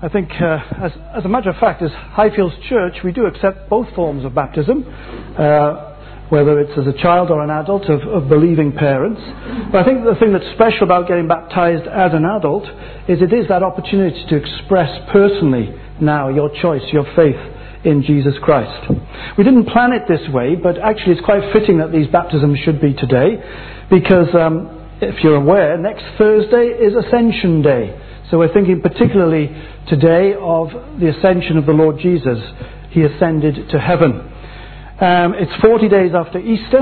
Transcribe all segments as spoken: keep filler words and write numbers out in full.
I think, uh, as, as a matter of fact, as Highfields Church, we do accept both forms of baptism, uh, whether it's as a child or an adult of, of believing parents. But I think the thing that's special about getting baptized as an adult is it is that opportunity to express personally now your choice, your faith in Jesus Christ. We didn't plan it this way, but actually it's quite fitting that these baptisms should be today, because um, if you're aware, next Thursday is Ascension Day. So we're thinking particularly today of the ascension of the Lord Jesus. He ascended to heaven. Um, it's forty days after Easter,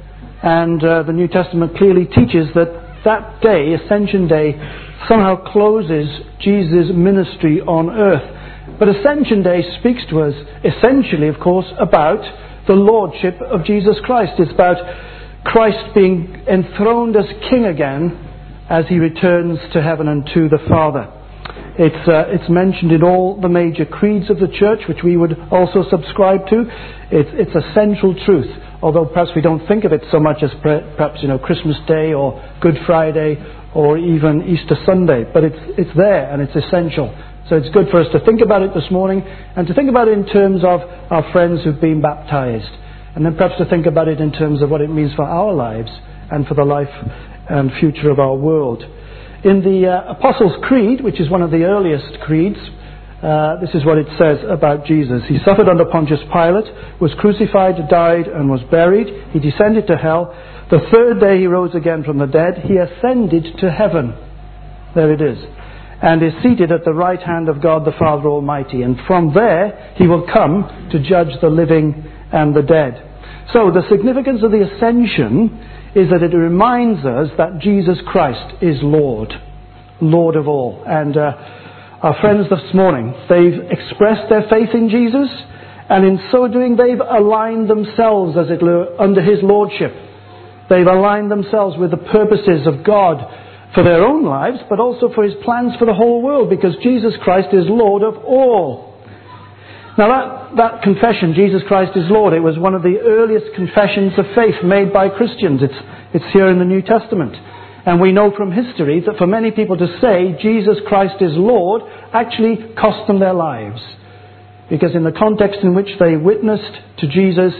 and uh, the New Testament clearly teaches that that day, Ascension Day, somehow closes Jesus' ministry on earth. But Ascension Day speaks to us essentially, of course, about the lordship of Jesus Christ. It's about Christ being enthroned as King again as he returns to heaven and to the Father. It's, uh, it's mentioned in all the major creeds of the church, which we would also subscribe to. It's, it's a central truth, although perhaps we don't think of it so much as perhaps, you know, Christmas Day or Good Friday or even Easter Sunday. But it's, it's there and it's essential. So it's good for us to think about it this morning, and to think about it in terms of our friends who've been baptized, and then perhaps to think about it in terms of what it means for our lives and for the life and future of our world. In the uh, Apostles' Creed, which is one of the earliest creeds, uh, this is what it says about Jesus. He suffered under Pontius Pilate, was crucified, died, and was buried. He descended to hell. The third day he rose again from the dead. He ascended to heaven. There it is. And is seated at the right hand of God the Father Almighty. And from there he will come to judge the living and the dead. So the significance of the ascension is that it reminds us that Jesus Christ is Lord, Lord of all. And uh, our friends this morning, they've expressed their faith in Jesus, and in so doing they've aligned themselves, as it were, under his lordship. They've aligned themselves with the purposes of God for their own lives, but also for his plans for the whole world, because Jesus Christ is Lord of all. Now that, that confession, Jesus Christ is Lord, it was one of the earliest confessions of faith made by Christians. It's, it's here in the New Testament. And we know from history that for many people to say Jesus Christ is Lord actually cost them their lives. Because in the context in which they witnessed to Jesus,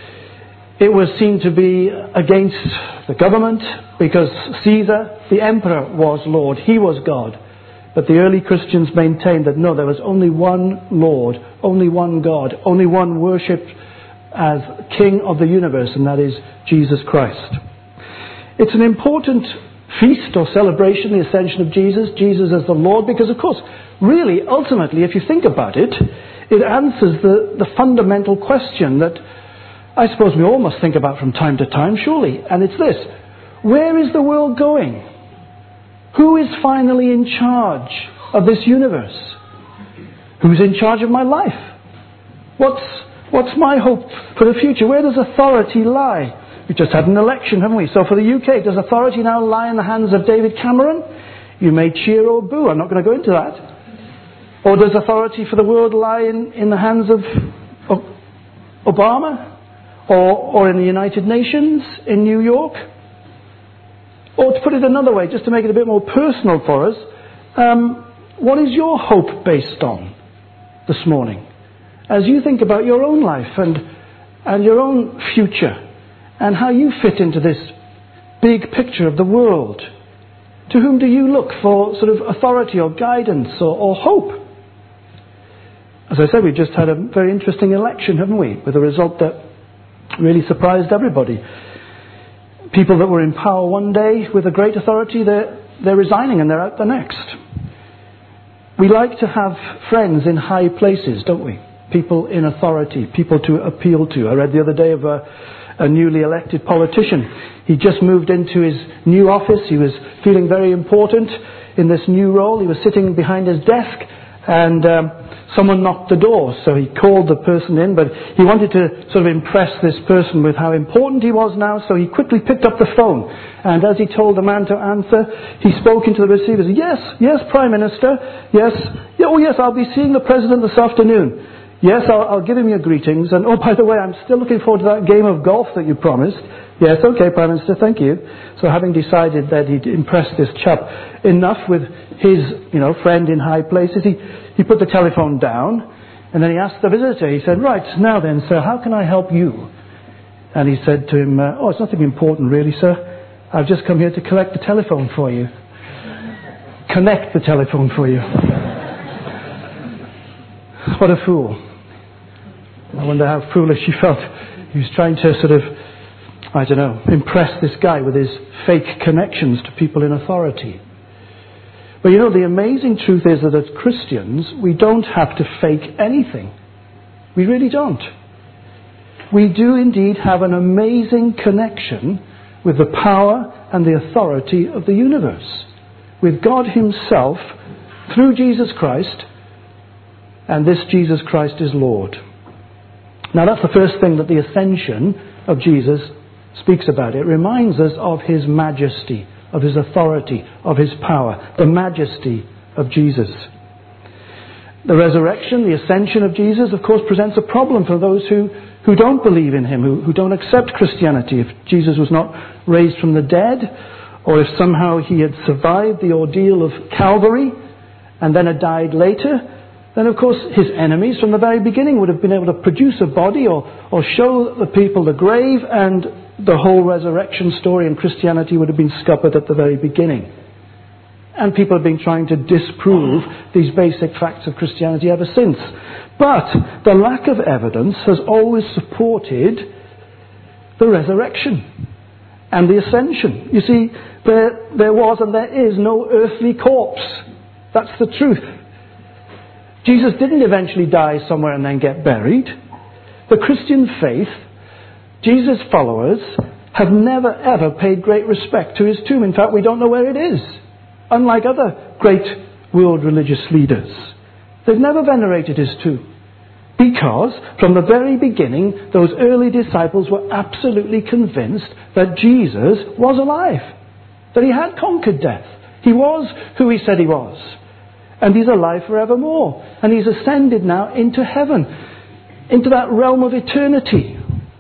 it was seen to be against the government, because Caesar, the emperor, was Lord. He was God. But the early Christians maintained that no, there was only one Lord, only one God, only one worshipped as King of the universe, and that is Jesus Christ. It's an important feast or celebration, the ascension of Jesus, Jesus as the Lord, because of course, really, ultimately, if you think about it, it answers the, the fundamental question that I suppose we all must think about from time to time, surely, and it's this: where is the world going? Who is finally in charge of this universe? Who's in charge of my life? What's, what's my hope for the future? Where does authority lie? We just had an election, haven't we? So for the U K, does authority now lie in the hands of David Cameron? You may cheer or boo, I'm not going to go into that. Or does authority for the world lie in, in the hands of, of Obama? Or, or in the United Nations, in New York? Or to put it another way, just to make it a bit more personal for us, um, what is your hope based on this morning? As you think about your own life and, and your own future, and how you fit into this big picture of the world, to whom do you look for sort of authority or guidance or, or hope? As I said, we just had a very interesting election, haven't we? With a result that really surprised everybody. People that were in power one day with a great authority, they're, they're resigning and they're out the next. We like to have friends in high places, don't we? People in authority, people to appeal to. I read the other day of a, a newly elected politician. He just moved into his new office. He was feeling very important in this new role. He was sitting behind his desk, and um, someone knocked the door. So he called the person in, but he wanted to sort of impress this person with how important he was now. So he quickly picked up the phone, and as he told the man to answer, he spoke into the receiver. He said, yes, yes, Prime Minister, yes, yeah, oh yes, I'll be seeing the President this afternoon. Yes, I'll, I'll give him your greetings, and oh, by the way, I'm still looking forward to that game of golf that you promised. Yes, okay, Prime Minister, thank you. So having decided that he'd impressed this chap enough with his, you know, friend in high places, he, he put the telephone down, and then he asked the visitor, he said, right, now then, sir, how can I help you? And he said to him, uh, oh, it's nothing important really, sir. I've just come here to collect the telephone for you. Connect the telephone for you. What a fool. I wonder how foolish he felt. He was trying to sort of, I don't know, impress this guy with his fake connections to people in authority. But you know, the amazing truth is that as Christians, we don't have to fake anything. We really don't. We do indeed have an amazing connection with the power and the authority of the universe, with God himself through Jesus Christ, and this Jesus Christ is Lord. Now that's the first thing that the ascension of Jesus speaks about. It reminds us of his majesty, of his authority, of his power, the majesty of Jesus. The resurrection, the ascension of Jesus, of course, presents a problem for those who, who don't believe in him, who, who don't accept Christianity. If Jesus was not raised from the dead, or if somehow he had survived the ordeal of Calvary and then had died later, then of course his enemies from the very beginning would have been able to produce a body or, or show the people the grave, and the whole resurrection story in Christianity would have been scuppered at the very beginning. And people have been trying to disprove these basic facts of Christianity ever since. But the lack of evidence has always supported the resurrection and the ascension. You see, there, there was and there is no earthly corpse. That's the truth. Jesus didn't eventually die somewhere and then get buried. The Christian faith, Jesus' followers, have never ever paid great respect to his tomb. In fact, we don't know where it is. Unlike other great world religious leaders, they've never venerated his tomb. Because from the very beginning, those early disciples were absolutely convinced that Jesus was alive. That he had conquered death. He was who he said he was. And he's alive forevermore. And he's ascended now into heaven, into that realm of eternity.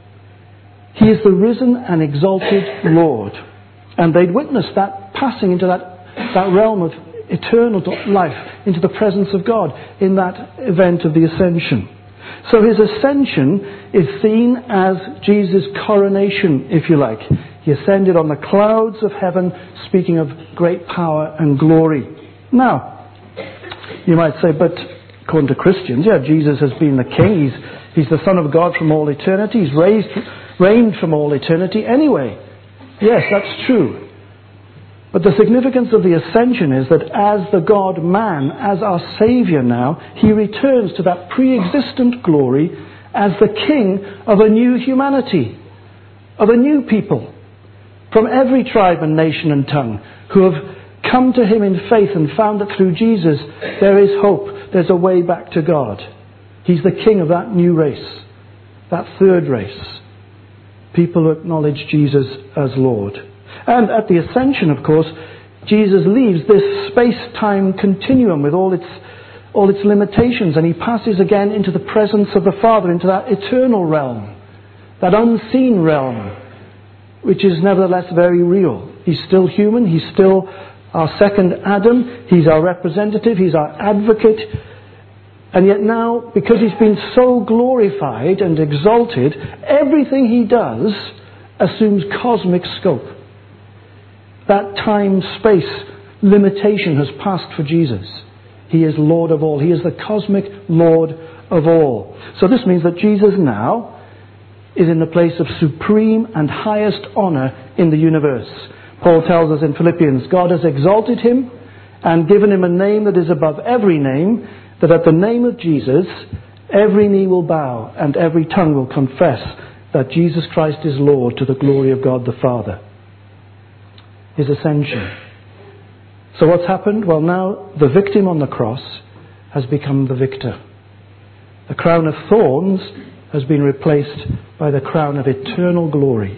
He is the risen and exalted Lord. And they'd witnessed that passing into that, that realm of eternal life, into the presence of God in that event of the ascension. So his ascension is seen as Jesus' coronation, if you like. He ascended on the clouds of heaven, speaking of great power and glory. Now, you might say, but according to Christians, yeah, Jesus has been the king. He's, he's the Son of God from all eternity. He's raised, reigned from all eternity anyway. Yes, that's true. But the significance of the ascension is that as the God-man, as our Saviour now, he returns to that pre-existent glory as the king of a new humanity, of a new people, from every tribe and nation and tongue, who have come to him in faith and found that through Jesus there is hope, there's a way back to God. He's the king of that new race, that third race, people who acknowledge Jesus as Lord. And at the ascension, of course, Jesus leaves this space-time continuum with all its, all its limitations, and he passes again into the presence of the Father, into that eternal realm, that unseen realm, which is nevertheless very real. He's still human, he's still our second Adam, he's our representative, he's our advocate, and yet now, because he's been so glorified and exalted, everything he does assumes cosmic scope. That time-space limitation has passed for Jesus. He is Lord of all. He is the cosmic Lord of all. So this means that Jesus now is in the place of supreme and highest honour in the universe. Paul tells us in Philippians, God has exalted him and given him a name that is above every name, that at the name of Jesus every knee will bow and every tongue will confess that Jesus Christ is Lord, to the glory of God the Father. His ascension. So what's happened? Well, now the victim on the cross has become the victor. The crown of thorns has been replaced by the crown of eternal glory.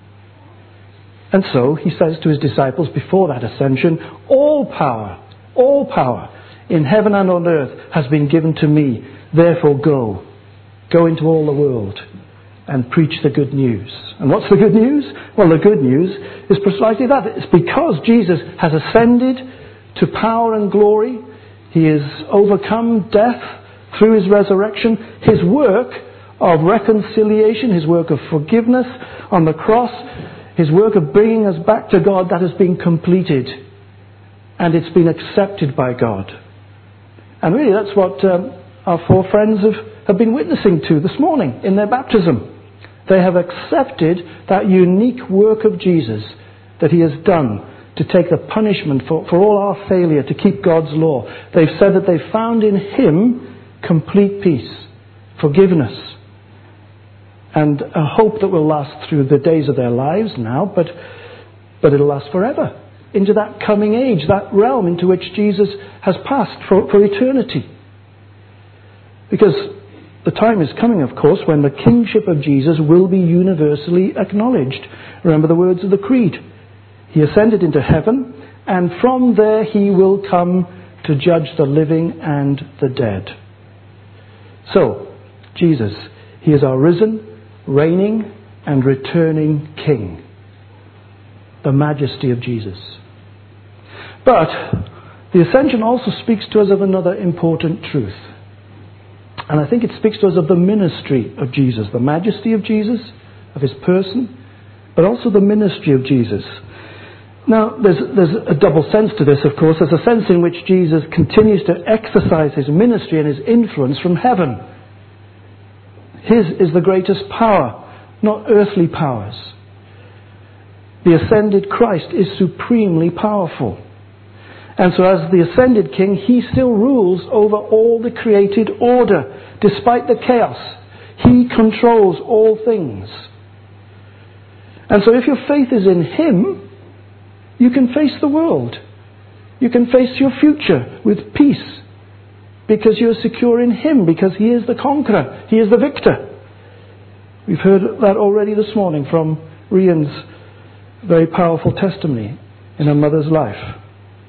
And so he says to his disciples before that ascension, all power, all power in heaven and on earth has been given to me. Therefore go. Go into all the world and preach the good news. And what's the good news? Well, the good news is precisely that. It's because Jesus has ascended to power and glory. He has overcome death through his resurrection. His work of reconciliation, his work of forgiveness on the cross, his work of bringing us back to God, that has been completed. And it's been accepted by God. And really that's what um, our four friends have, have been witnessing to this morning in their baptism. They have accepted that unique work of Jesus that he has done to take the punishment for, for all our failure to keep God's law. They've said that they've found in him complete peace, forgiveness, and a hope that will last through the days of their lives now, but, but it'll last forever, into that coming age, that realm into which Jesus has passed for, for eternity. Because the time is coming, of course, when the kingship of Jesus will be universally acknowledged. Remember the words of the Creed. He ascended into heaven, and from there he will come to judge the living and the dead. So, Jesus, he is our risen, reigning, and returning King. The majesty of Jesus. But the ascension also speaks to us of another important truth. And I think it speaks to us of the ministry of Jesus, the majesty of Jesus, of his person, but also the ministry of Jesus. Now, there's, there's a double sense to this, of course. There's a sense in which Jesus continues to exercise his ministry and his influence from heaven. His is the greatest power, not earthly powers. The ascended Christ is supremely powerful. And so as the ascended King, he still rules over all the created order. Despite the chaos, he controls all things. And so if your faith is in him, you can face the world. You can face your future with peace. Because you're secure in him, because he is the conqueror. He is the victor. We've heard that already this morning from Rian's very powerful testimony in her mother's life.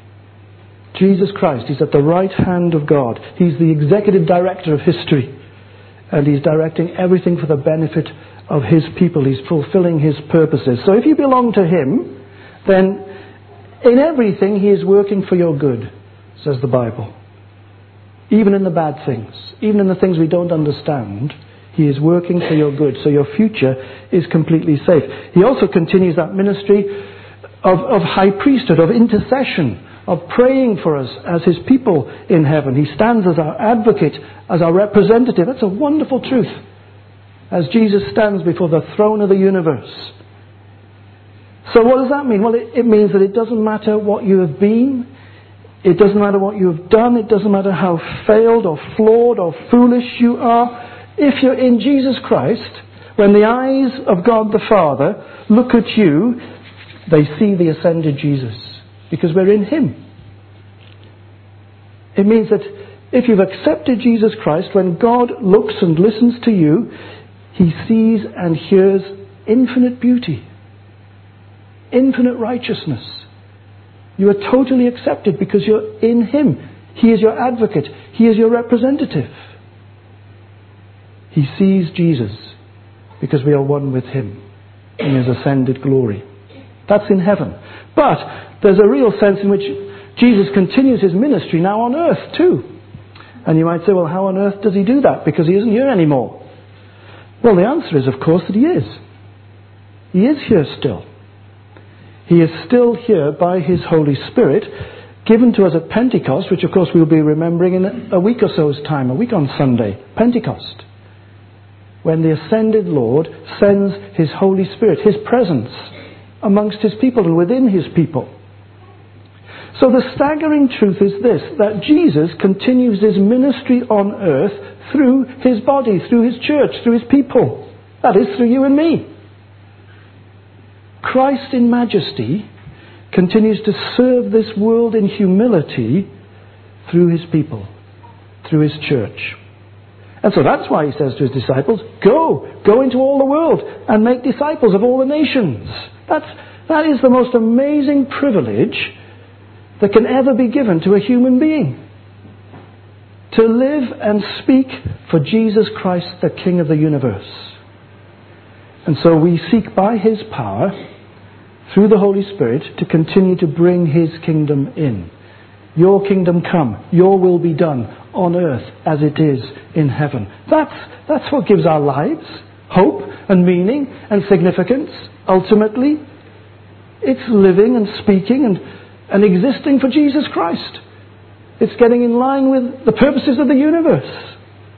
Jesus Christ, he's at the right hand of God. He's the executive director of history. And he's directing everything for the benefit of his people. He's fulfilling his purposes. So if you belong to him, then in everything he is working for your good, says the Bible. Even in the bad things, even in the things we don't understand, he is working for your good. So your future is completely safe. He also continues that ministry of, of high priesthood, of intercession, of praying for us as his people in heaven. He stands as our advocate, as our representative. That's a wonderful truth. As Jesus stands before the throne of the universe. So what does that mean? Well, it, it means that it doesn't matter what you have been. It doesn't matter what you have done. It doesn't matter how failed or flawed or foolish you are. If you're in Jesus Christ, when the eyes of God the Father look at you, they see the ascended Jesus. Because we're in him. It means that if you've accepted Jesus Christ, when God looks and listens to you, he sees and hears infinite beauty, infinite righteousness. You are totally accepted because you're in him. He is your advocate. He is your representative. He sees Jesus because we are one with him in his ascended glory. That's in heaven. But there's a real sense in which Jesus continues his ministry now on earth too. And you might say, well, how on earth does he do that? Because he isn't here anymore. Well, the answer is, of course, that he is. He is here still. He is still here by his Holy Spirit, given to us at Pentecost, which of course we'll be remembering in a week or so's time, a week on Sunday, Pentecost. When the ascended Lord sends his Holy Spirit, his presence, amongst his people and within his people. So the staggering truth is this, that Jesus continues his ministry on earth through his body, through his church, through his people. That is, through you and me. Christ in majesty continues to serve this world in humility through his people, through his church. And so that's why he says to his disciples, go, go into all the world and make disciples of all the nations. That's, that is the most amazing privilege that can ever be given to a human being. To live and speak for Jesus Christ, the King of the universe. And so we seek by his power, through the Holy Spirit, to continue to bring his kingdom in. Your kingdom come, your will be done on earth as it is in heaven. That's, that's what gives our lives hope and meaning and significance. Ultimately, it's living and speaking and, and existing for Jesus Christ. It's getting in line with the purposes of the universe.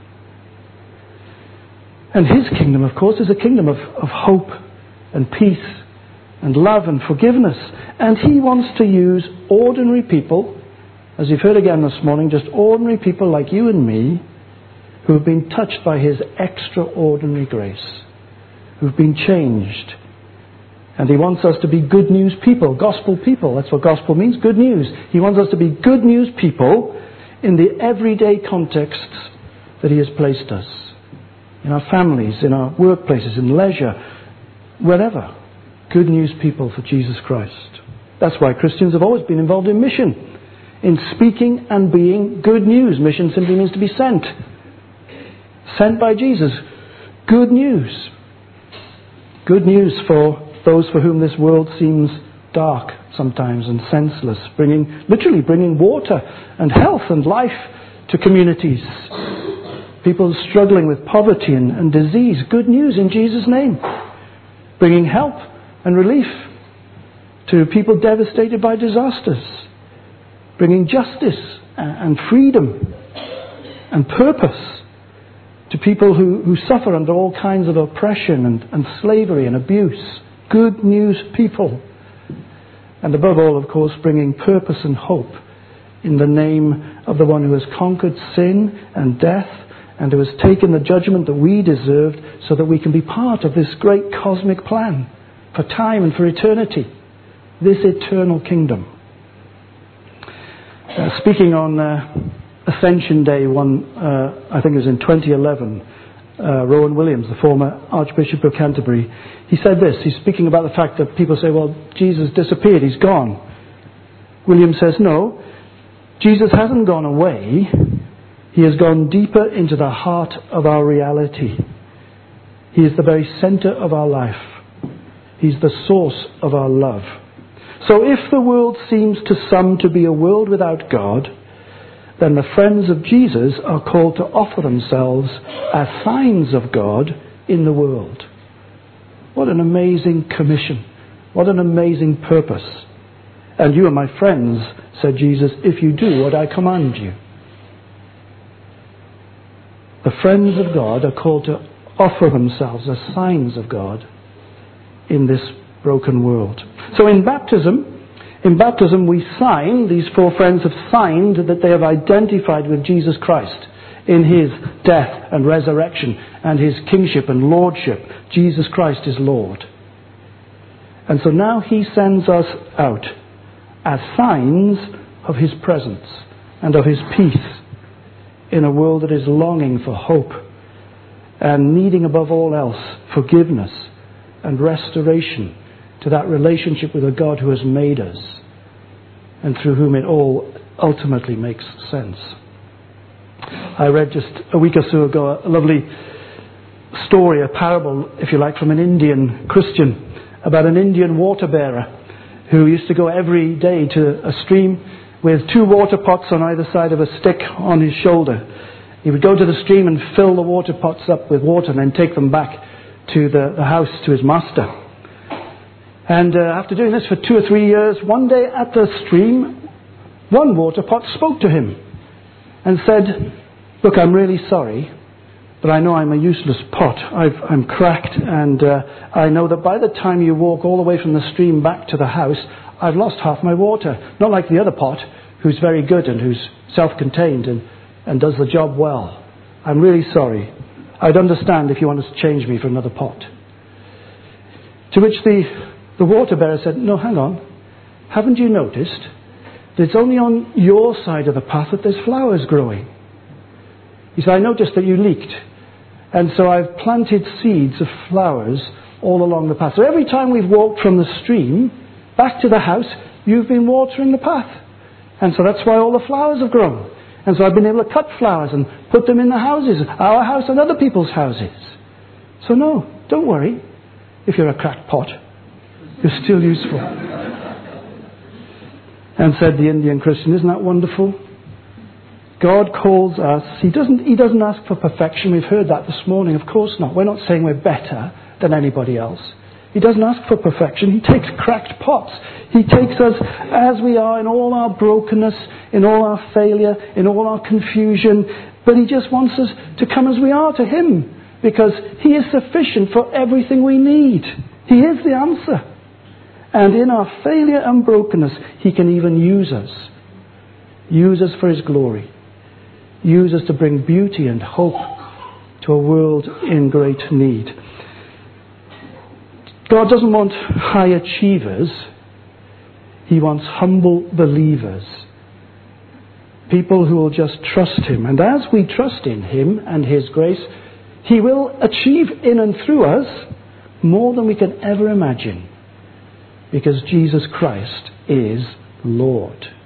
And his kingdom, of course, is a kingdom of, of hope and peace and love and forgiveness. And he wants to use ordinary people, as you've heard again this morning, just ordinary people like you and me, who have been touched by his extraordinary grace, who've been changed. And he wants us to be good news people, gospel people. That's what gospel means, good news. He wants us to be good news people in the everyday contexts that he has placed us. In our families, in our workplaces, in leisure, wherever. Good news people for Jesus Christ. That's why Christians have always been involved in mission. In speaking and being good news. Mission simply means to be sent. Sent by Jesus. Good news. Good news for those for whom this world seems dark sometimes and senseless. Bringing, literally bringing water and health and life to communities. People struggling with poverty and, and disease. Good news in Jesus' name. Bringing help and relief to people devastated by disasters. Bringing justice and freedom and purpose to people who, who suffer under all kinds of oppression and, and slavery and abuse. Good news people. And above all, of course, bringing purpose and hope in the name of the one who has conquered sin and death and who has taken the judgment that we deserved so that we can be part of this great cosmic plan for time and for eternity. This eternal kingdom. Uh, speaking on uh, Ascension Day, one uh, I think it was in twenty eleven, uh, Rowan Williams, the former Archbishop of Canterbury, he said this. He's speaking about the fact that people say, well, Jesus disappeared, he's gone. Williams says, no, Jesus hasn't gone away. He has gone deeper into the heart of our reality. He is the very centre of our life. He's the source of our love. So if the world seems to some to be a world without God, then the friends of Jesus are called to offer themselves as signs of God in the world. What an amazing commission. What an amazing purpose. And you are my friends, said Jesus, if you do what I command you. The friends of God are called to offer themselves as signs of God in this broken world. So in baptism, in baptism we sign, these four friends have signed that they have identified with Jesus Christ in his death and resurrection and his kingship and lordship. Jesus Christ is Lord. And so now he sends us out as signs of his presence and of his peace in a world that is longing for hope and needing above all else forgiveness and restoration to that relationship with a God who has made us and through whom it all ultimately makes sense. I read just a week or so ago a lovely story, a parable, if you like, from an Indian Christian about an Indian water bearer who used to go every day to a stream with two water pots on either side of a stick on his shoulder. He would go to the stream and fill the water pots up with water and then take them back to the, the house, to his master. And uh, after doing this for two or three years, one day at the stream, one water pot spoke to him and said, look, I'm really sorry, but I know I'm a useless pot. I've, I'm cracked, and uh, I know that by the time you walk all the way from the stream back to the house, I've lost half my water. Not like the other pot, who's very good and who's self-contained and, and does the job well. I'm really sorry. I'd understand if you wanted to change me for another pot. To which the, the water bearer said, no, hang on. Haven't you noticed that it's only on your side of the path that there's flowers growing? He said, I noticed that you leaked. And so I've planted seeds of flowers all along the path. So every time we've walked from the stream back to the house, you've been watering the path. And so that's why all the flowers have grown. And so I've been able to cut flowers and put them in the houses, our house and other people's houses. So no, don't worry. if you're a crackpot. You're still useful. And said the Indian Christian, isn't that wonderful? God calls us. He doesn't, he doesn't ask for perfection. We've heard that this morning. Of course not. We're not saying we're better than anybody else. He doesn't ask for perfection. He takes cracked pots. He takes us as we are in all our brokenness, in all our failure, in all our confusion. But he just wants us to come as we are to him, because he is sufficient for everything we need. He is the answer. And in our failure and brokenness, he can even use us. Use us for his glory. Use us to bring beauty and hope to a world in great need. God doesn't want high achievers. He wants humble believers. People who will just trust him. And as we trust in him and his grace, he will achieve in and through us more than we can ever imagine. Because Jesus Christ is Lord.